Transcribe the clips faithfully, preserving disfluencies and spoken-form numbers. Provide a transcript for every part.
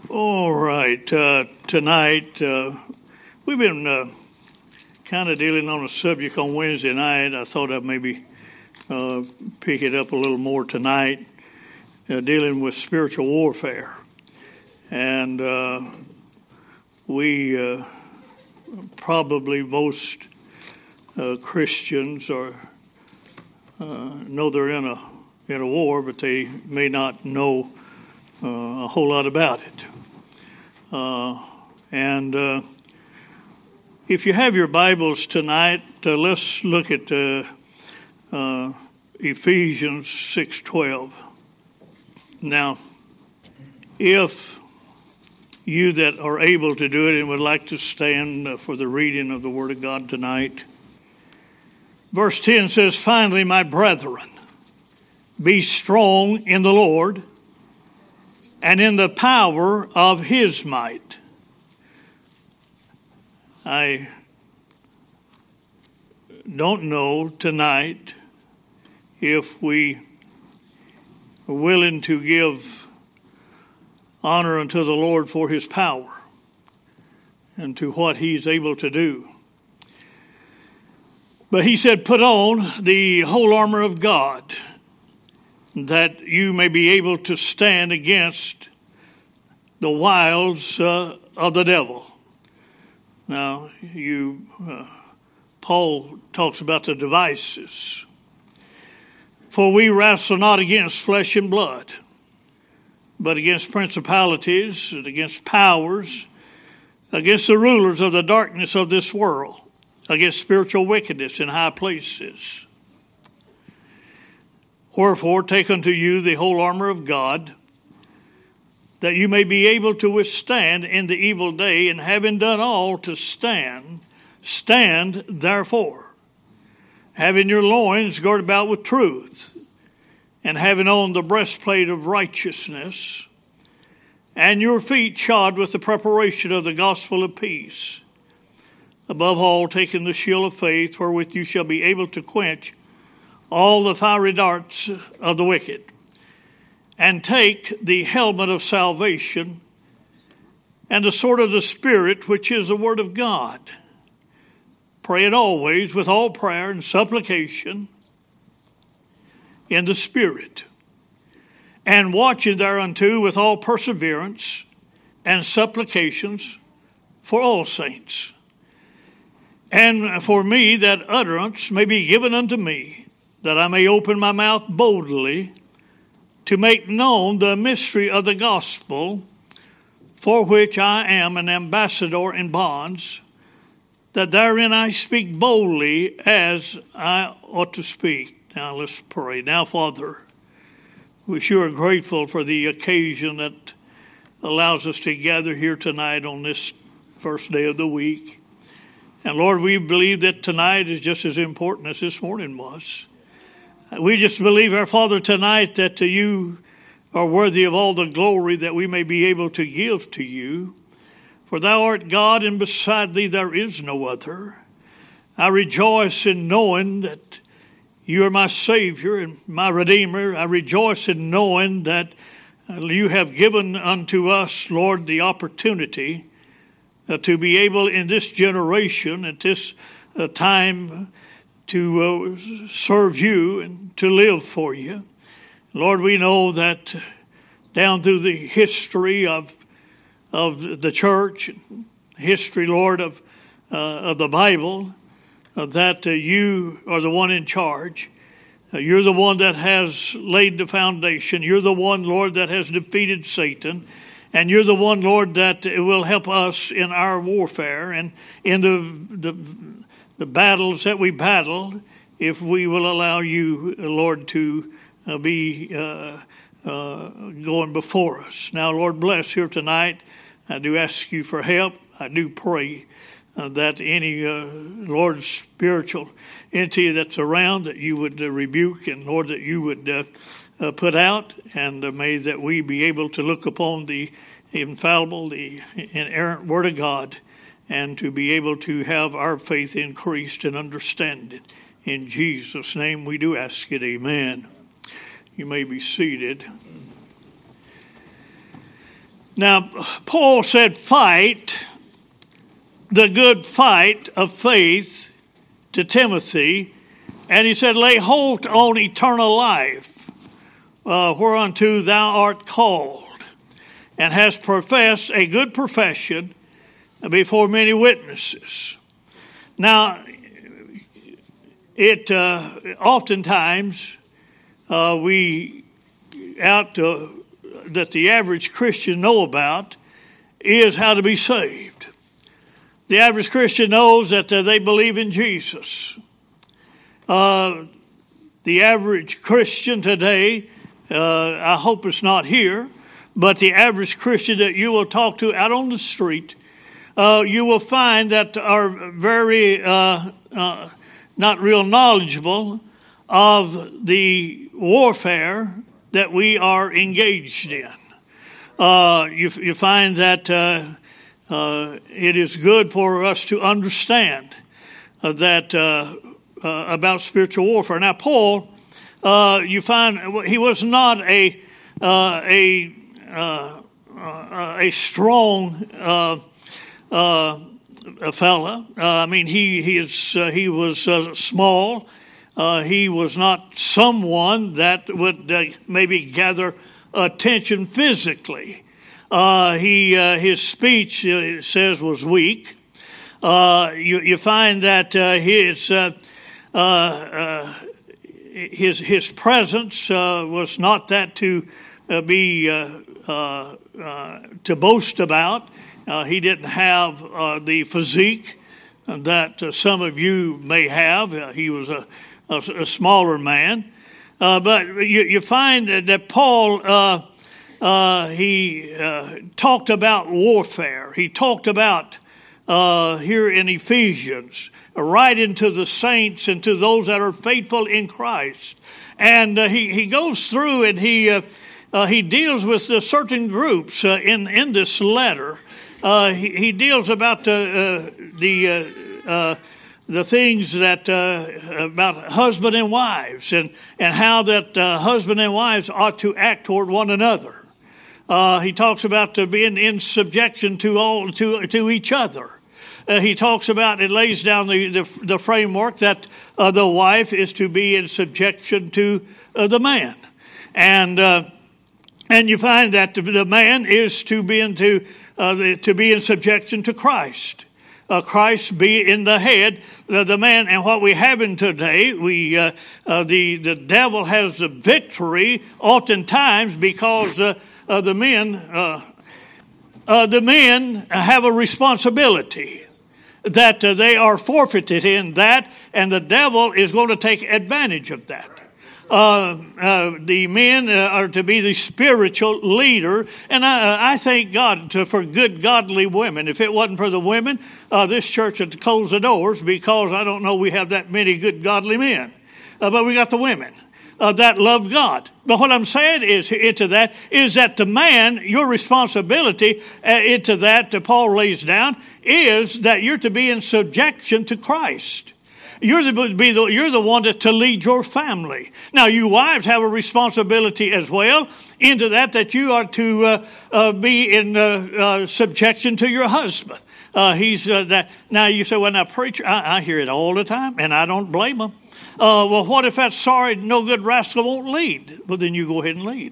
All right, uh, tonight uh, we've been uh, kind of dealing on a subject on Wednesday night. I thought I'd maybe uh, pick it up a little more tonight, uh, dealing with spiritual warfare. And uh, we uh, probably most uh, Christians are uh, know they're in a in a war, but they may not know uh, a whole lot about it. Uh, and uh, if you have your Bibles tonight, uh, let's look at uh, uh, Ephesians six twelve. Now, if you that are able to do it and would like to stand for the reading of the Word of God tonight, verse ten says, "Finally, my brethren, be strong in the Lord and in the power of his might." I don't know tonight if we are willing to give honor unto the Lord for his power and to what he's able to do. But he said, put on the whole armor of God, that you may be able to stand against the wiles uh, of the devil. Now, you, uh, Paul talks about the devices. For we wrestle not against flesh and blood, but against principalities and against powers, against the rulers of the darkness of this world, against spiritual wickedness in high places. Wherefore, take unto you the whole armor of God, that you may be able to withstand in the evil day, and having done all to stand, stand therefore, having your loins girded about with truth, and having on the breastplate of righteousness, and your feet shod with the preparation of the gospel of peace. Above all, taking the shield of faith, wherewith you shall be able to quench all the fiery darts of the wicked, and take the helmet of salvation and the sword of the Spirit, which is the word of God. Praying always with all prayer and supplication in the Spirit, and watching thereunto with all perseverance and supplications for all saints, and for me that utterance may be given unto me, that I may open my mouth boldly to make known the mystery of the gospel, for which I am an ambassador in bonds, that therein I speak boldly as I ought to speak. Now let's pray. Now, Father, we sure are grateful for the occasion that allows us to gather here tonight on this first day of the week. And Lord, we believe that tonight is just as important as this morning was. We just believe, our Father, tonight that you are worthy of all the glory that we may be able to give to you. For thou art God, and beside thee there is no other. I rejoice in knowing that you are my Savior and my Redeemer. I rejoice in knowing that you have given unto us, Lord, the opportunity uh, to be able in this generation, at this uh, time, to uh, serve you and to live for you. Lord, we know that down through the history of of the church, history, Lord, of uh, of the Bible, uh, that uh, you are the one in charge. Uh, you're the one that has laid the foundation. You're the one, Lord, that has defeated Satan. And you're the one, Lord, that will help us in our warfare and in the the the battles that we battle, if we will allow you, Lord, to uh, be uh, uh, going before us. Now, Lord, bless here tonight. I do ask you for help. I do pray uh, that any, uh, Lord, spiritual entity that's around, that you would uh, rebuke, and, Lord, that you would uh, uh, put out, and uh, may that we be able to look upon the infallible, the inerrant Word of God, and to be able to have our faith increased and understanding. In Jesus' name we do ask it, amen. You may be seated. Now, Paul said, fight the good fight of faith to Timothy. And he said, lay hold on eternal life, uh, whereunto thou art called, and hast professed a good profession before many witnesses. Now, it uh, oftentimes uh, we out uh, that the average Christian know about is how to be saved. The average Christian knows that uh, they believe in Jesus. Uh, the average Christian today, uh, I hope it's not here, but the average Christian that you will talk to out on the street, uh, you will find that are very uh, uh, not real knowledgeable of the warfare that we are engaged in. Uh, you, you find that uh, uh, it is good for us to understand uh, that uh, uh, about spiritual warfare. Now, Paul, uh, you find he was not a uh, a uh, uh, a strong uh, uh, a fella. Uh, I mean, he he is uh, he was uh, small. Uh, he was not someone that would uh, maybe gather attention physically. Uh, he uh, his speech, uh, it says, was weak. Uh, you, you find that uh, his uh, uh, uh, his his presence uh, was not that to uh, be uh, uh, uh, to boast about. Uh, he didn't have uh, the physique that uh, some of you may have. Uh, he was a A, a smaller man, uh, but you, you find that Paul uh, uh, he uh, talked about warfare. He talked about uh, here in Ephesians, right into the saints and to those that are faithful in Christ, and uh, he he goes through and he uh, uh, he deals with uh, certain groups uh, in in this letter. Uh, he, he deals about the uh, the uh, uh, the things that uh, about husband and wives, and, and how that uh, husband and wives ought to act toward one another. Uh, he talks about uh, being in subjection to all to to each other. Uh, he talks about, it lays down the the, the framework that uh, the wife is to be in subjection to uh, the man, and uh, and you find that the man is to be into uh, the, to be in subjection to Christ. Uh, Christ be in the head, uh, the man, and what we have in today, we uh, uh, the the devil has the victory oftentimes because uh, uh, the men uh, uh, the men have a responsibility that uh, they are forfeited in that, and the devil is going to take advantage of that. Uh, uh, the men uh, are to be the spiritual leader, and I, I thank God to, for good, godly women. If it wasn't for the women, uh, this church would close the doors, because I don't know we have that many good, godly men. Uh, but we got the women uh, that love God. But what I'm saying is into that is that the man, your responsibility uh, into that, uh, Paul lays down, is that you're to be in subjection to Christ. You're the, be the, you're the one to, to lead your family. Now, you wives have a responsibility as well into that, that you are to uh, uh, be in uh, uh, subjection to your husband. Uh, he's uh, that. Now, you say, well, now, preacher, I, I hear it all the time, and I don't blame them. Uh, well, what if that sorry, no good rascal won't lead? Well, then you go ahead and lead.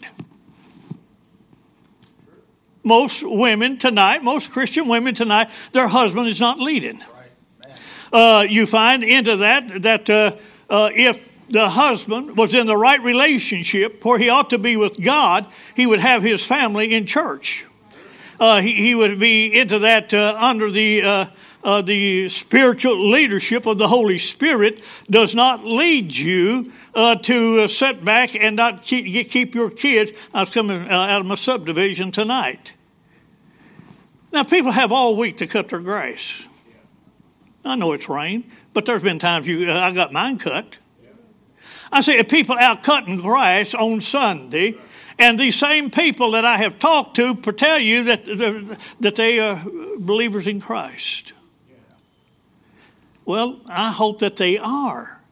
Most women tonight, most Christian women tonight, their husband is not leading. Uh, you find into that that uh, uh, if the husband was in the right relationship where he ought to be with God, he would have his family in church. Uh, he, he would be into that uh, under the uh, uh, the spiritual leadership of the Holy Spirit. Does not lead you uh, to uh, sit back and not keep, keep your kids. I was coming uh, out of my subdivision tonight. Now, people have all week to cut their grass. I know it's rain, but there's been times you uh, I got mine cut. I see people out cutting grass on Sunday, and these same people that I have talked to tell you that that they are believers in Christ. Well, I hope that they are.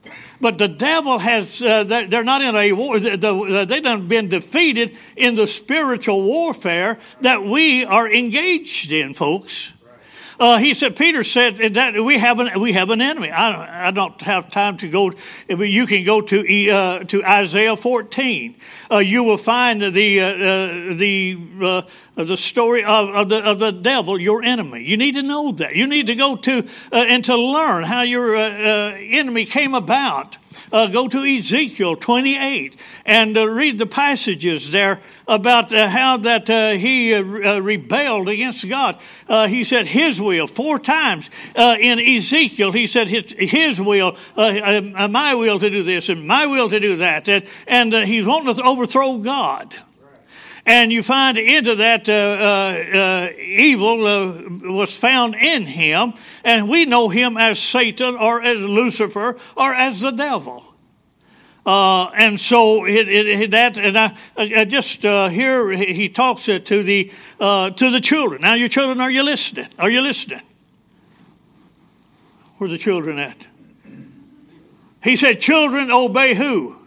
But the devil has, uh, they're not in a war. The, the, they've done been defeated in the spiritual warfare that we are engaged in, folks. Uh, he said, Peter said that we have an we have an enemy. I don't, I don't have time to go. You can go to uh, to Isaiah fourteen. Uh, you will find the uh, uh, the uh, the story of, of the of the devil, your enemy. You need to know that. You need to go to uh, and to learn how your uh, uh, enemy came about. Uh, go to Ezekiel twenty-eight and uh, read the passages there about uh, how that uh, he uh, uh, rebelled against God. Uh, he said his will four times uh, in Ezekiel. He said his, his will, uh, uh, my will to do this and my will to do that. And, and uh, he's wanting to overthrow God. And you find into that uh, uh, uh, evil uh, was found in him. And we know him as Satan or as Lucifer or as the devil. Uh, and so it, it, it, that, and I, I just uh, here he talks to the uh, to the children. Now, your children, are you listening? Are you listening? Where are the children at? He said, "Children, obey who?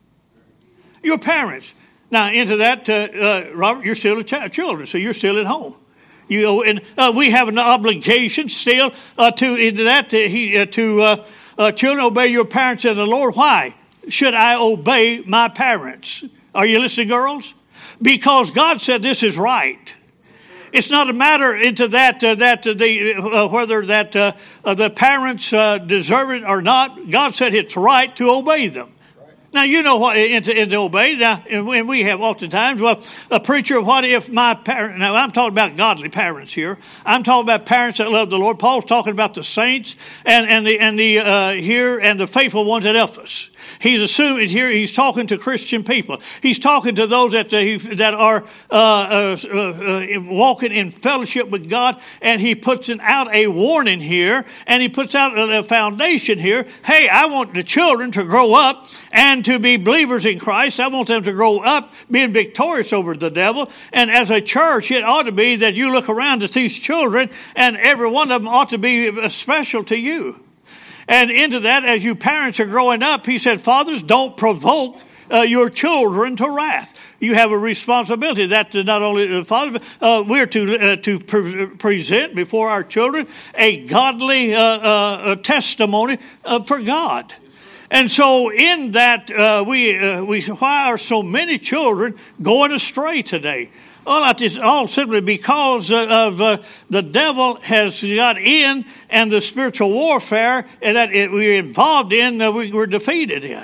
Your parents." Now, into that, uh, uh, Robert, you're still a child, children, so you're still at home. You know, and uh, we have an obligation still uh, to into that to, he, uh, to uh, uh, children, obey your parents in the Lord. Why should I obey my parents? Are you listening, girls? Because God said this is right. It's not a matter into that uh, that uh, the uh, whether that uh, uh, the parents uh, deserve it or not. God said it's right to obey them. Now, you know what, into, into obey. Now, and we have oftentimes, well, a preacher, what if my parent, now I'm talking about godly parents here. I'm talking about parents that love the Lord. Paul's talking about the saints and, and the, and the, uh, here and the faithful ones at Ephesus. He's assuming here, he's talking to Christian people. He's talking to those that, uh, that are, uh, uh, uh, walking in fellowship with God. And he puts out a warning here, and he puts out a foundation here. Hey, I want the children to grow up and to be believers in Christ. I want them to grow up being victorious over the devil. And as a church, it ought to be that you look around at these children, and every one of them ought to be special to you. And into that, as you parents are growing up, he said, fathers, don't provoke uh, your children to wrath. You have a responsibility that not only the father, but uh, we're to uh, to pre- present before our children a godly uh, uh, testimony uh, for God. And so in that, uh, we, uh, we, why are so many children going astray today? Well, it's all simply because of uh, the devil has got in, and the spiritual warfare that it, we're involved in, uh, we were defeated in.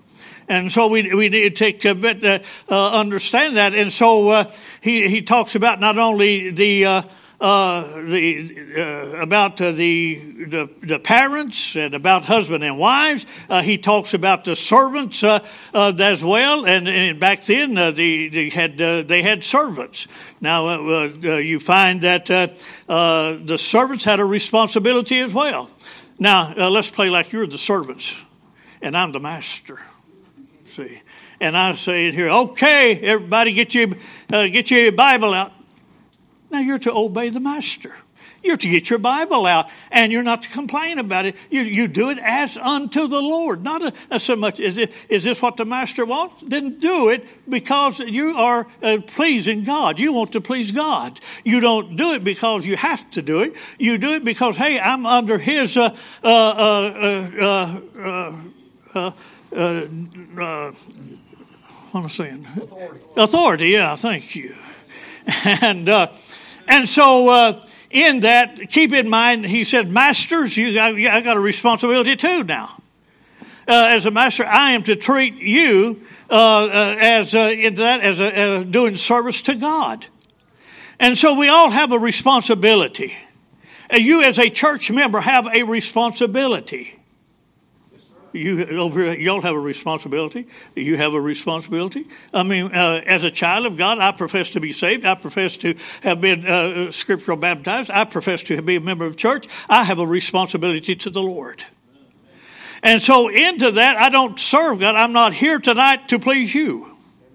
And so we we need to take a bit to uh, understand that. And so uh, he he talks about not only the uh, uh, the uh, about uh, the, the the parents and about husband and wives. Uh, he talks about the servants uh, uh, as well. And, and back then uh, the they had uh, they had servants. Now uh, uh, you find that uh, uh, the servants had a responsibility as well. Now uh, let's play like you're the servants and I'm the master. See, and I say here, okay, everybody, get your uh, get your Bible out. Now you're to obey the master. You're to get your Bible out, and you're not to complain about it. You you do it as unto the Lord, not a, a so much. Is, it, is this what the master wants? Then do it because you are uh, pleasing God. You want to please God. You don't do it because you have to do it. You do it because hey, I'm under His uh, uh, uh, uh, uh, uh, uh, uh, what am I saying? Authority. Authority. Yeah, thank you. And uh, and so. Uh, In that, keep in mind, he said, masters, you got, I got a responsibility too now. Uh, as a master, I am to treat you uh, uh, as uh, in that as a, uh, doing service to God. And so we all have a responsibility. And you as a church member have a responsibility. You over here, y'all have a responsibility. You have a responsibility. I mean, uh, as a child of God, I profess to be saved. I profess to have been uh, scriptural baptized. I profess to be a member of church. I have a responsibility to the Lord. And so into that, I don't serve God. I'm not here tonight to please you.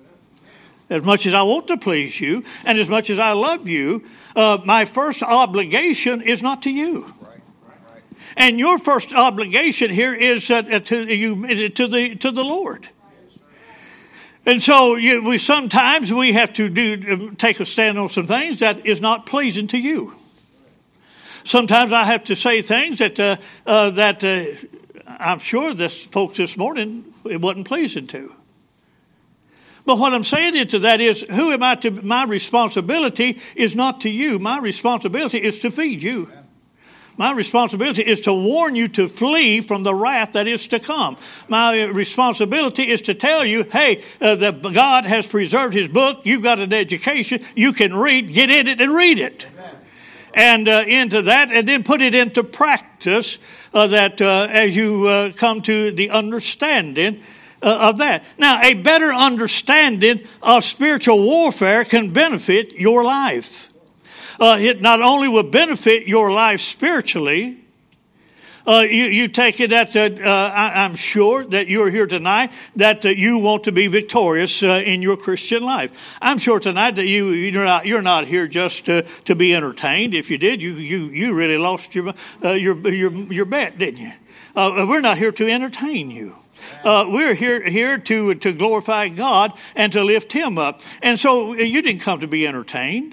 As much as I want to please you, and as much as I love you, uh, my first obligation is not to you. And your first obligation here is uh, to you to the to the Lord. And so you, we sometimes we have to do take a stand on some things that is not pleasing to you. Sometimes I have to say things that uh, uh, that uh, I'm sure this folks this morning it wasn't pleasing to. But what I'm saying into that is, who am I to? My responsibility is not to you. My responsibility is to feed you. My responsibility is to warn you to flee from the wrath that is to come. My responsibility is to tell you, hey, uh, that God has preserved his book. You've got an education. You can read. Get in it and read it. Amen. And uh, into that, and then put it into practice uh, that uh, as you uh, come to the understanding uh, of that. Now, a better understanding of spiritual warfare can benefit your life. Uh, it not only will benefit your life spiritually, uh, you, you take it that uh, I, I'm sure that you're here tonight that uh, you want to be victorious uh, in your Christian life. I'm sure tonight that you you're not you're not here just to, to be entertained. If you did, you you you really lost your uh, your your your bet, didn't you? Uh, we're not here to entertain you. Uh, we're here here to to glorify God and to lift Him up. And so you didn't come to be entertained.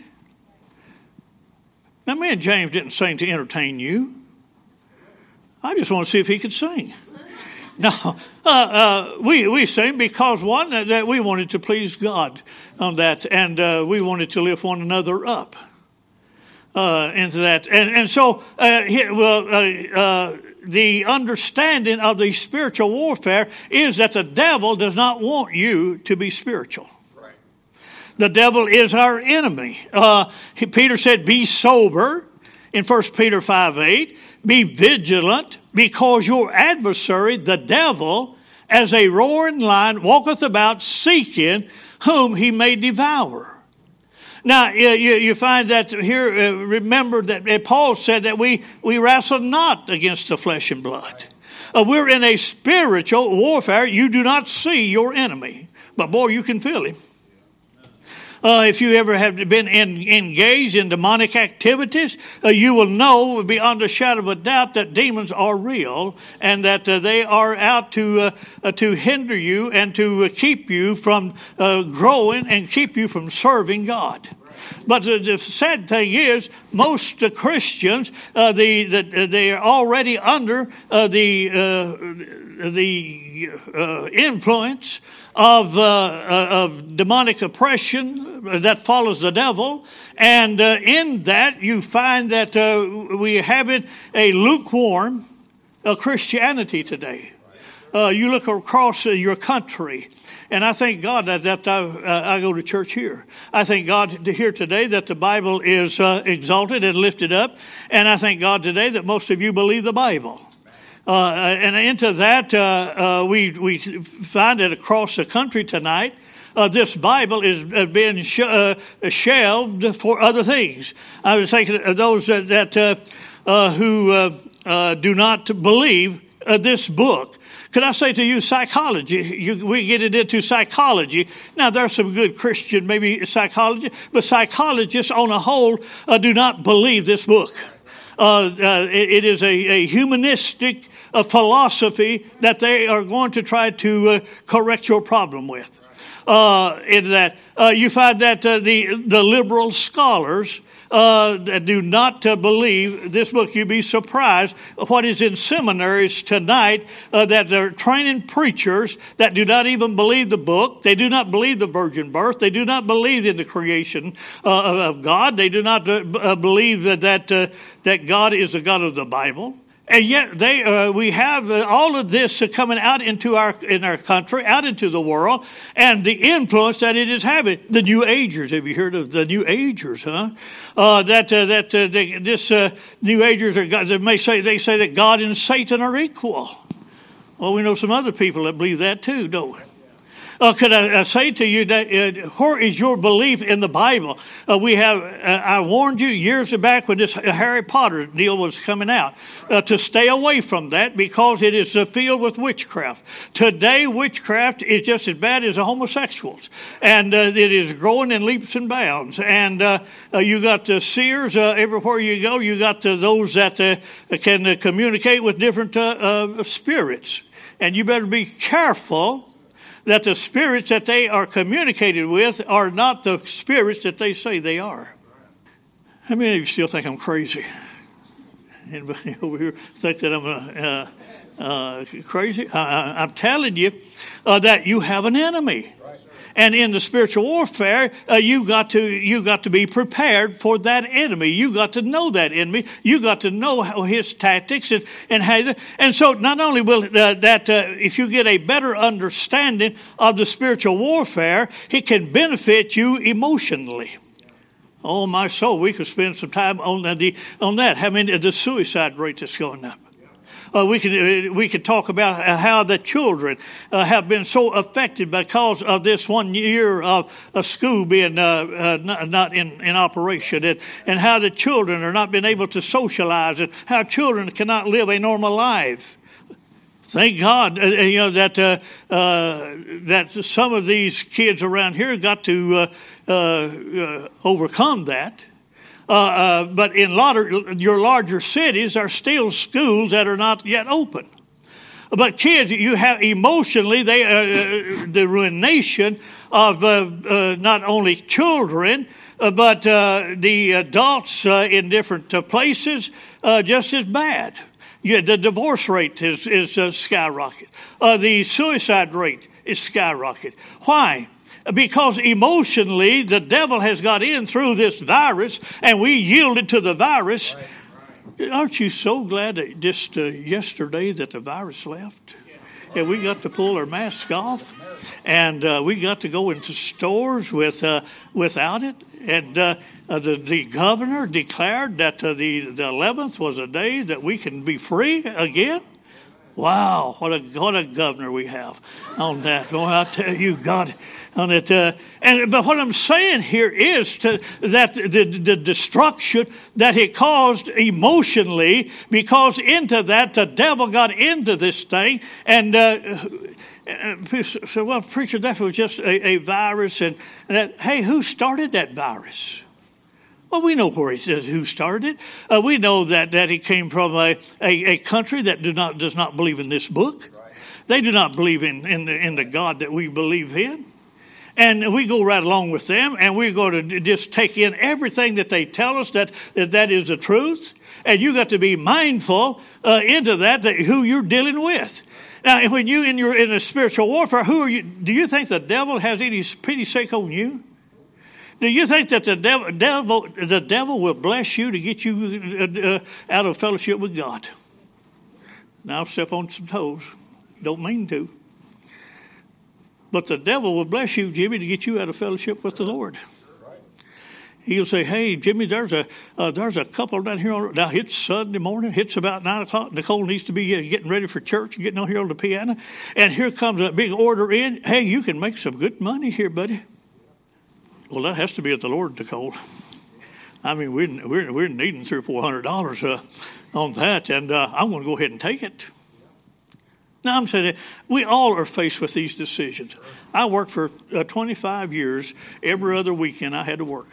Now, me and James didn't sing to entertain you. I just want to see if he could sing. No, uh, uh, we we sang because, one, that, that we wanted to please God on that, and uh, we wanted to lift one another up uh, into that. And, and so, uh, well, uh, uh, the understanding of the spiritual warfare is that the devil does not want you to be spiritual. The devil is our enemy. Uh, Peter said, be sober in First Peter five eight. Be vigilant, because your adversary, the devil, as a roaring lion, walketh about seeking whom he may devour. Now, you, you find that here, uh, remember that uh, Paul said that we, we wrestle not against the flesh and blood. Uh, we're in a spiritual warfare. You do not see your enemy, but boy, you can feel him. Uh, if you ever have been in, engaged in demonic activities, uh, you will know beyond a shadow of a doubt that demons are real and that uh, they are out to uh, uh, to hinder you and to uh, keep you from uh, growing and keep you from serving God. But uh, the sad thing is, most uh, Christians, uh, the, the, they are already under uh, the uh, the uh, influence of uh, of demonic oppression that follows the devil, and uh, in that you find that uh, we have it a lukewarm uh, Christianity today. Uh, you look across uh, your country, and I thank God that, that I, uh, I go to church here. I thank God to hear today that the Bible is uh, exalted and lifted up, and I thank God today that most of you believe the Bible. Uh, and into that, uh, uh, we we find it across the country tonight. Uh, this Bible is uh, being sh- uh, shelved for other things. I was thinking of those that, that uh, uh, who uh, uh, do not believe uh, this book. Could I say to you, psychology? You, we get it into psychology. Now, there's some good Christian, maybe psychology, but psychologists on a whole uh, do not believe this book. Uh, uh, it, it is a, a humanistic uh, philosophy that they are going to try to uh, correct your problem with. Uh, in that uh, you find that uh, the the liberal scholars uh, that do not uh, believe this book, you'd be surprised what is in seminaries tonight uh, that they're training preachers that do not even believe the book. They do not believe the virgin birth. They do not believe in the creation uh, of God. They do not uh, believe that that, uh, that God is the God of the Bible. And yet they, uh, we have uh, all of this uh, coming out into our in our country, out into the world, and the influence that it is having. The New Agers, have you heard of the New Agers? Huh? Uh, that uh, that uh, they, this uh, New Agers are God, they may say they say that God and Satan are equal. Well, we know some other people that believe that too, don't we? Uh, could I, I say to you that uh, where is your belief in the Bible? Uh, we have. Uh, I warned you years back when this Harry Potter deal was coming out uh, to stay away from that because it is uh, filled with witchcraft. Today, witchcraft is just as bad as the homosexuals, and uh, it is growing in leaps and bounds. And uh, uh, you got the seers uh, everywhere you go. You got the, those that uh, can uh, communicate with different uh, uh, spirits, and you better be careful that the spirits that they are communicated with are not the spirits that they say they are. How many of you still think I'm crazy? Anybody over here think that I'm uh, uh, crazy? I, I'm telling you uh, that you have an enemy. And in the spiritual warfare, uh, you got to you got to be prepared for that enemy. You got to know that enemy. You got to know how his tactics and and how. And so, not only will uh, that uh, if you get a better understanding of the spiritual warfare, it can benefit you emotionally. Oh, my soul, we could spend some time on the on that. How many the suicide rate that's going up? Uh, we could we could talk about how the children uh, have been so affected because of this one year of a school being uh, uh, not, not in, in operation, and, and how the children are not being able to socialize, and how children cannot live a normal life. Thank God, uh, you know that uh, uh, that some of these kids around here got to uh, uh, uh, overcome that. Uh, uh, but in larger, your larger cities are still schools that are not yet open. But kids, you have emotionally, they uh, the ruination of uh, uh, not only children, uh, but uh, the adults uh, in different uh, places uh, just as bad. Yeah, the divorce rate is is uh, skyrocket. Uh, the suicide rate is skyrocket. Why? Because emotionally, the devil has got in through this virus, and we yielded to the virus. Right, right. Aren't you so glad that just uh, yesterday that the virus left? Yeah, we got to pull our masks off, and uh, we got to go into stores with uh, without it. And uh, uh, the, the governor declared that uh, the, the eleventh was a day that we can be free again. Wow, what a what a governor we have on that. Boy, I tell you, God, on it. Uh, and but what I'm saying here is to, that the, the destruction that it caused emotionally, because into that the devil got into this thing, and uh, so well, preacher, that was just a, a virus, and, and that. Hey, who started that virus? Well, we know where he, who started it. Uh, we know that, that he came from a, a, a country that do not does not believe in this book. Right. They do not believe in, in, the, in the God that we believe in. And we go right along with them, and we're going to just take in everything that they tell us that that, that is the truth. And you got to be mindful uh, into that, that who you're dealing with. Now, when you in your in a spiritual warfare, who are you? Do you think the devil has any pity sake on you? Do you think that the devil, devil, the devil will bless you to get you uh, out of fellowship with God? Now, I'll step on some toes. Don't mean to. But the devil will bless you, Jimmy, to get you out of fellowship with the Lord. He'll say, hey, Jimmy, there's a uh, there's a couple down here. On, now, it's Sunday morning. It's about nine o'clock. Nicole needs to be getting ready for church, getting on here on the piano. And here comes a big order in. Hey, you can make some good money here, buddy. Well, that has to be at the Lord, Nicole. I mean, we're we're, we're needing three or four hundred dollars uh, on that, and uh, I'm going to go ahead and take it. Now, I'm saying we all are faced with these decisions. I worked for uh, twenty-five years. Every other weekend, I had to work.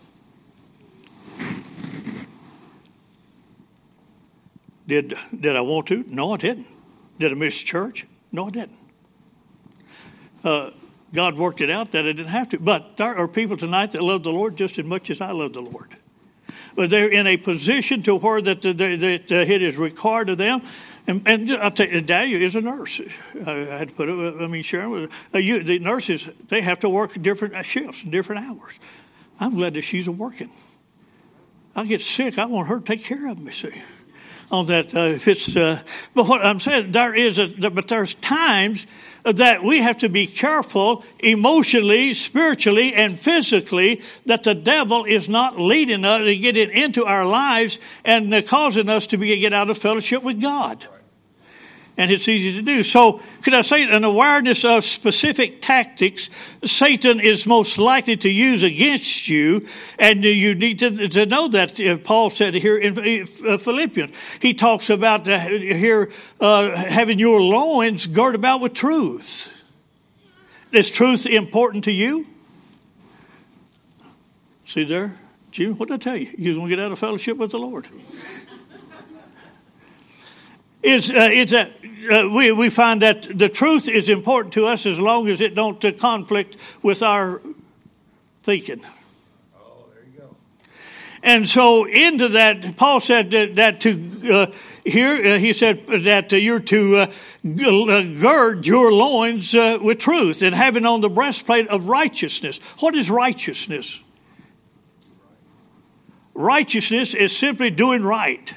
Did did I want to? No, I didn't. Did I miss church? No, I didn't. Uh, God worked it out that I didn't have to. But there are people tonight that love the Lord just as much as I love the Lord. But they're in a position to where that, that, that it is required of them. And, and I'll tell you, Daniel is a nurse. I had to put it, I mean, Sharon, uh, you, the nurses, they have to work different shifts and different hours. I'm glad that she's working. I get sick, I want her to take care of me, see. On that, uh, if it's, uh, but what I'm saying, there is a, but there's times that we have to be careful emotionally, spiritually, and physically that the devil is not leading us to get it into our lives and causing us to be get out of fellowship with God. and it's easy to do. So could I say an awareness of specific tactics Satan is most likely to use against you, and you need to, to know that. uh, Paul said here in uh, Philippians, he talks about uh, here uh, having your loins girded about with truth. Is truth important to you? See there, Jim, what did I tell you? You're going to get out of fellowship with the Lord. Is uh, is that uh, we we find that the truth is important to us as long as it don't uh, conflict with our thinking. Oh, there you go. And so into that, Paul said that, that to uh, here uh, he said that uh, you're to uh, gird your loins uh, with truth, and having on the breastplate of righteousness. What is righteousness? Righteousness is simply doing right.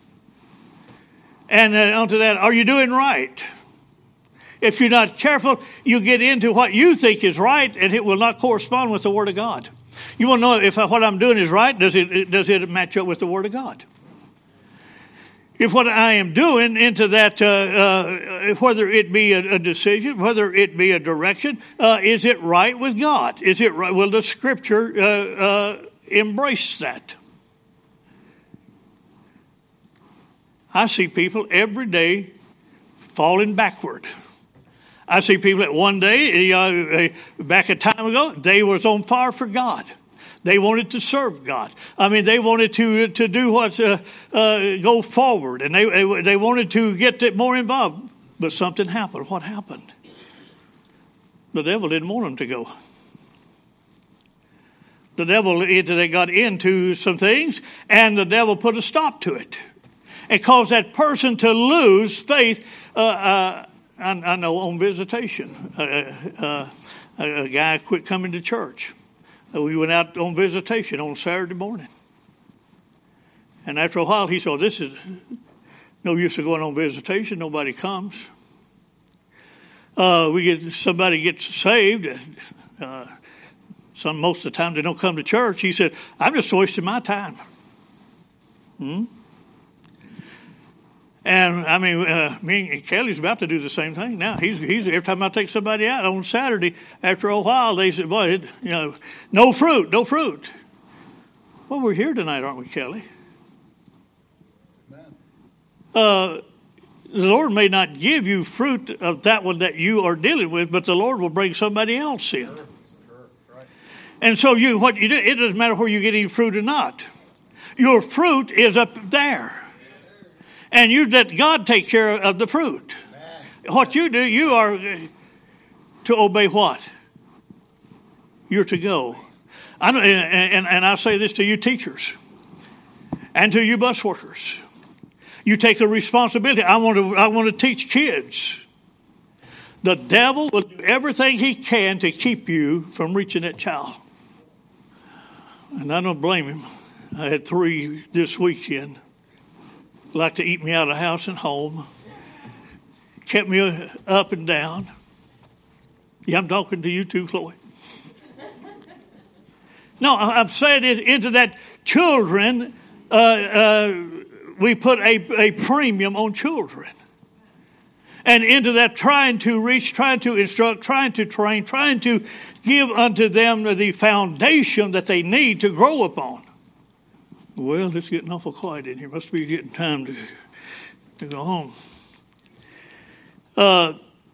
And uh, onto that, are you doing right? If you're not careful, you get into what you think is right, and it will not correspond with the Word of God. You want to know if what I'm doing is right, does it does it match up with the Word of God? If what I am doing into that, uh, uh, whether it be a, a decision, whether it be a direction, uh, is it right with God? Is it right? Will the Scripture uh, uh, embrace that? I see people every day falling backward. I see people that one day, uh, back a time ago, they was on fire for God. They wanted to serve God. I mean, they wanted to to do what, uh, uh, go forward, and they they wanted to get more involved. But something happened. What happened? The devil didn't want them to go. The devil, they got into some things, and the devil put a stop to it. And caused that person to lose faith. Uh, uh, I, I know on visitation, uh, uh, a, a guy quit coming to church. Uh, we went out on visitation on Saturday morning. And after a while, he said, oh, this is no use of going on visitation. Nobody comes. Uh, we get somebody gets saved. Uh, some most of the time they don't come to church. He said, I'm just wasting my time. Hmm? And I mean, uh, me and Kelly's about to do the same thing now. He's, he's every time I take somebody out on Saturday, after a while, they say, "Boy, it, you know, no fruit, no fruit." Well, we're here tonight, aren't we, Kelly? Uh, the Lord may not give you fruit of that one that you are dealing with, but the Lord will bring somebody else in. Sure, sure, right. And so, you, what you do, it doesn't matter where you get any fruit or not. Your fruit is up there. And you let God take care of the fruit. Amen. What you do, you are to obey what? You're to go. I know, and, and I say this to you teachers and to you bus workers. You take the responsibility. I want to, I want to teach kids. The devil will do everything he can to keep you from reaching that child. And I don't blame him. I had three this weekend. Like to eat me out of house and home. Kept me up and down. Yeah, I'm talking to you too, Chloe. No, I'm saying it into that children, uh, uh, we put a, a premium on children. And into that trying to reach, trying to instruct, trying to train, trying to give unto them the foundation that they need to grow upon. Well, it's getting awful quiet in here. Must be getting time to, to go home. Uh,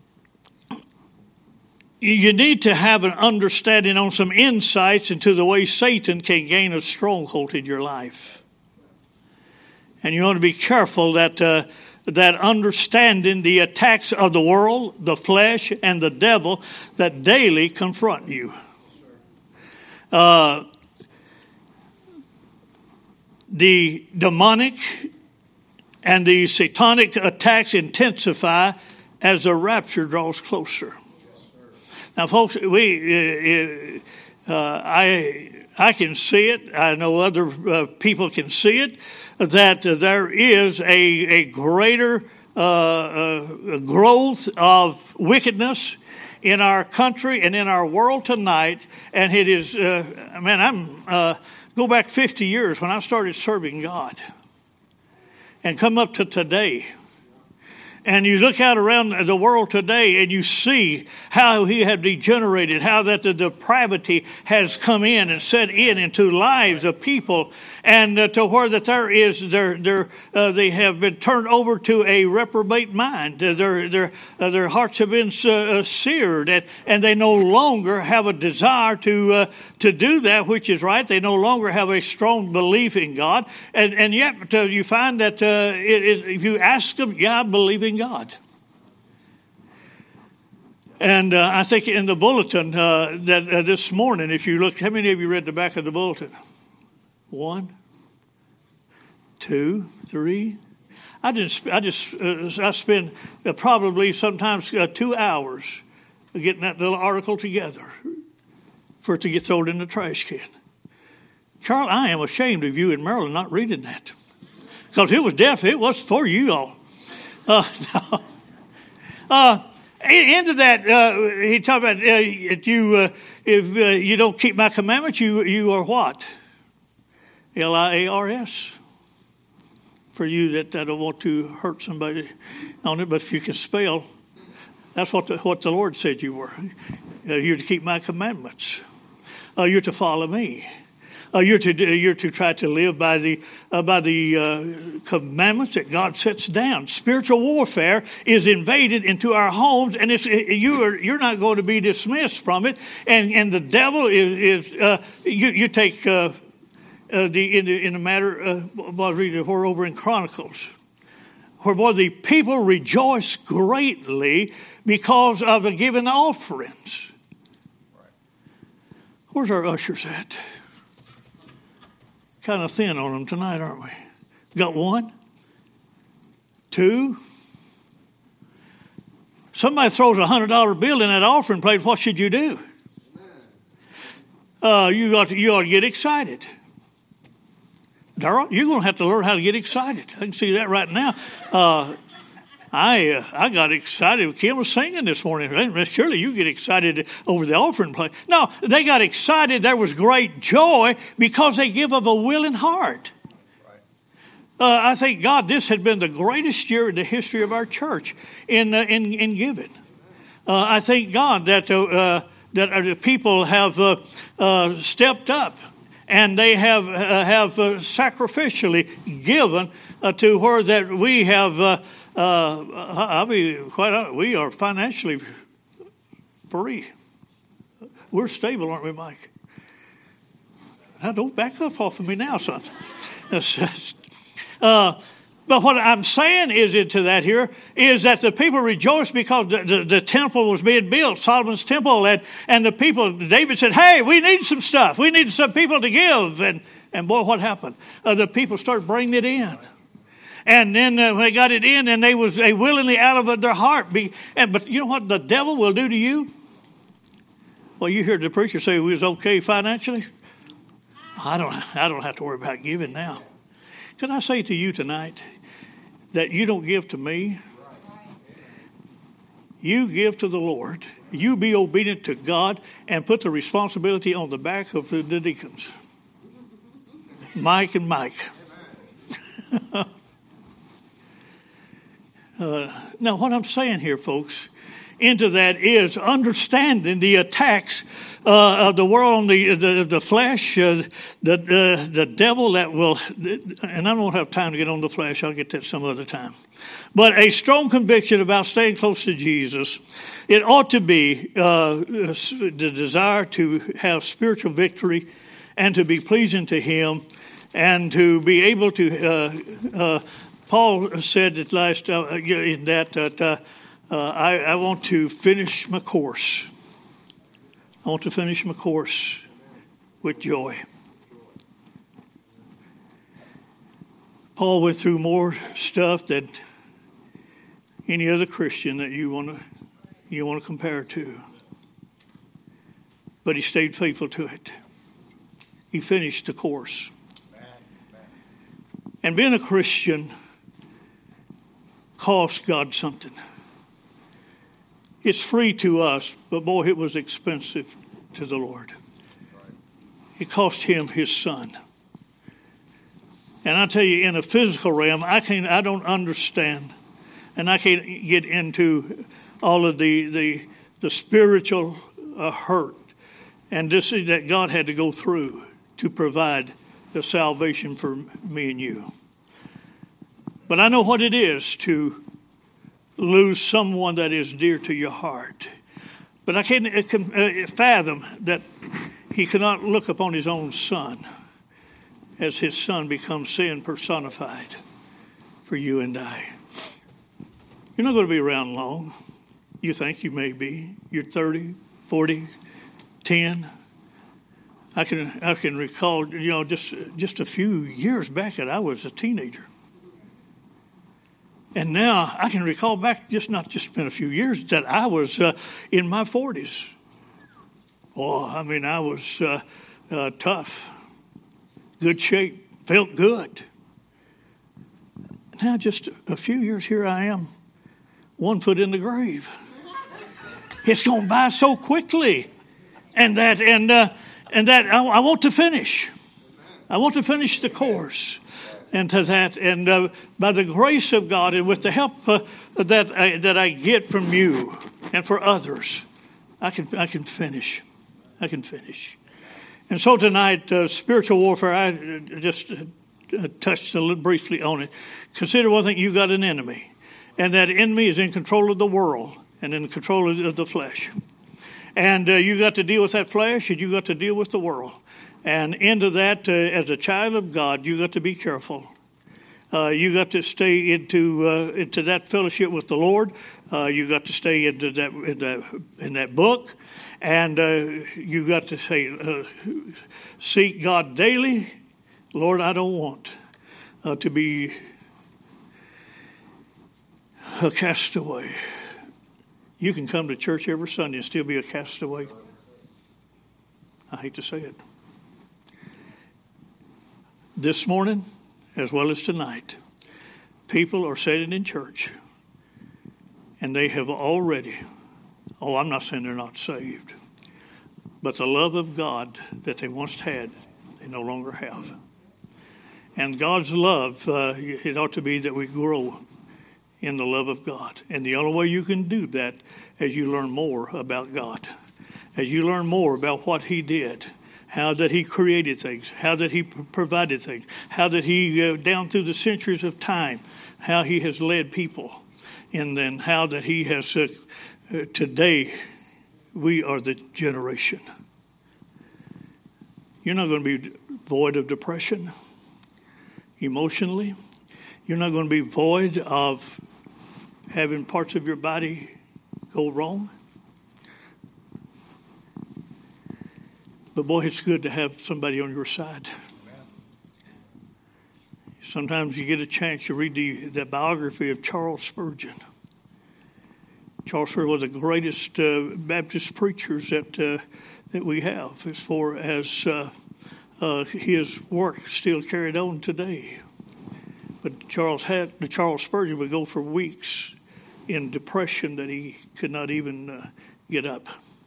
you need to have an understanding on some insights into the way Satan can gain a stronghold in your life. And you want to be careful that uh, that understanding the attacks of the world, the flesh, and the devil that daily confront you. Uh, The demonic and the satanic attacks intensify as the rapture draws closer. Now, folks, we uh, uh, I I can see it. I know other uh, people can see it. That uh, there is a a greater uh, uh, growth of wickedness in our country and in our world tonight, and it is. Uh, man, I'm. Uh, Go back fifty years when I started serving God and come up to today. And you look out around the world today and you see how he had degenerated, how that the depravity has come in and set in into lives of people, and uh, to where that there is, there, there, uh, they have been turned over to a reprobate mind. Uh, their, their, uh, their hearts have been uh, seared, and, and they no longer have a desire to uh, to do that which is right. They no longer have a strong belief in God, and and yet uh, you find that uh, it, it, if you ask them, yeah, I believe in God. And uh, I think in the bulletin uh, that uh, this morning, if you look, how many of you read the back of the bulletin? One, two, three. I just, I just, uh, I spend uh, probably sometimes uh, two hours getting that little article together for it to get thrown in the trash can. Carl, I am ashamed of you in Maryland not reading that, because it was deaf. It was for you all. Uh, no. uh, into that, uh, he talked about uh, if you uh, if uh, you don't keep my commandments, you you are what? L I A R S. For you that, that don't want to hurt somebody on it, but if you can spell, that's what the, what the Lord said you were. Uh, you're to keep my commandments. Uh, you're to follow me. Uh, you're to you're to try to live by the uh, by the uh, commandments that God sets down. Spiritual warfare is invaded into our homes, and it's, you are you're not going to be dismissed from it. And and the devil is, is uh, you you take uh, uh, the in the in the matter. Uh, I read we're over in Chronicles, where boy the people rejoice greatly because of the giving offerings. Where's our ushers at? Kind of thin on them tonight, aren't we? Got one? Two? Somebody throws a one hundred dollar bill in that offering plate, what should you do? Uh, you, ought to, you ought to get excited. Darrell, you're going to have to learn how to get excited. I can see that right now. Uh, I uh, I got excited. Kim was singing this morning. Surely you get excited over the offering plate. No, they got excited. There was great joy because they give of a willing heart. Uh, I think, God, this had been the greatest year in the history of our church in uh, in, in giving. Uh, I thank God that uh, that the people have uh, uh, stepped up and they have uh, have uh, sacrificially given uh, to where that we have. Uh, Uh, I'll be quite honest, we are financially free. We're stable, aren't we, Mike? Now, don't back up off of me now, son. uh, but what I'm saying is into that here is that the people rejoice because the, the, the temple was being built, Solomon's temple, and, and the people, David said, hey, we need some stuff. We need some people to give. And, and boy, what happened? Uh, the people started bringing it in. And then uh, when they got it in, and they was they willingly out of their heart. Be, and, but you know what the devil will do to you? Well, you heard the preacher say we was okay financially. I don't. I don't have to worry about giving now. Can I say to you tonight that you don't give to me? You give to the Lord. You be obedient to God and put the responsibility on the back of the, the deacons, Mike and Mike. Uh, now, what I'm saying here, folks, into that is understanding the attacks uh, of the world on the the, the flesh, uh, the uh, the devil that will, and I don't have time to get on the flesh. I'll get that some other time. But a strong conviction about staying close to Jesus. It ought to be uh, the desire to have spiritual victory and to be pleasing to Him and to be able to. Uh, uh, Paul said at last uh, in that that uh, uh, I, I want to finish my course. I want to finish my course with joy. Paul went through more stuff than any other Christian that you want to you want to compare to, but he stayed faithful to it. He finished the course, and being a Christian cost God something. It's free to us, but boy, it was expensive to the Lord. It cost Him His Son. And I tell you, in a physical realm, I can I don't understand And I can't get into all of the the, the spiritual uh, hurt and this that God had to go through to provide the salvation for me and you. But I know what it is to lose someone that is dear to your heart. But I can't uh, fathom that he cannot look upon his own son as his son becomes sin personified for you and I. You're not going to be around long. You think you may be. You're thirty, forty, ten. I can I can recall, you know, just just a few years back that I was a teenager. And now I can recall back just not just been a few years that I was uh, in my forties. Oh, I mean, I was uh, uh, tough, good shape, felt good. Now just a few years here I am, one foot in the grave. It's gone by so quickly, and that and uh, and that I, I want to finish. I want to finish the course. And to that, and uh, by the grace of God, and with the help uh, that I, that I get from you and for others, I can I can finish. I can finish. And so tonight, uh, spiritual warfare. I just uh, touched a little briefly on it. Consider one thing: you got an enemy, and that enemy is in control of the world and in control of the flesh. And uh, you got to deal with that flesh, and you got to deal with the world. And into that, uh, as a child of God, you got to be careful. Uh, you got to stay into uh, into that fellowship with the Lord. Uh, you got to stay into that in that, in that book, and uh, you got to say, uh, seek God daily. Lord, I don't want uh, to be a castaway. You can come to church every Sunday and still be a castaway. I hate to say it. This morning, as well as tonight, people are sitting in church, and they have already, oh, I'm not saying they're not saved, but the love of God that they once had, they no longer have. And God's love, uh, it ought to be that we grow in the love of God. And the only way you can do that is you learn more about God, as you learn more about what He did, how that He created things, how that He provided things, how that He, uh, down through the centuries of time, how He has led people, and then how that He has, uh, uh, today, we are the generation. You're not going to be void of depression emotionally. You're not going to be void of having parts of your body go wrong. But boy, it's good to have somebody on your side. Amen. Sometimes you get a chance to read the, the biography of Charles Spurgeon. Charles Spurgeon was the greatest uh, Baptist preachers that uh, that we have, as far as uh, uh, his work still carried on today. But Charles had the Charles Spurgeon would go for weeks in depression that he could not even uh, get up.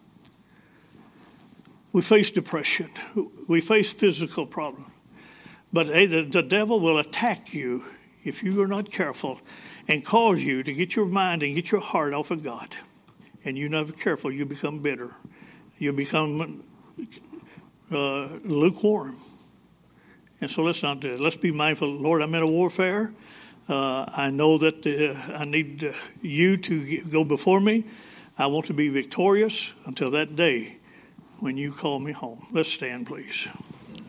We face depression. We face physical problems. But hey, the, the devil will attack you if you are not careful and cause you to get your mind and get your heart off of God. And you're not careful, you become bitter. You become uh, lukewarm. And so let's not do it. Let's be mindful. Lord, I'm in a warfare. Uh, I know that uh, I need uh, you to go before me. I want to be victorious until that day when you call me home. Let's stand, please.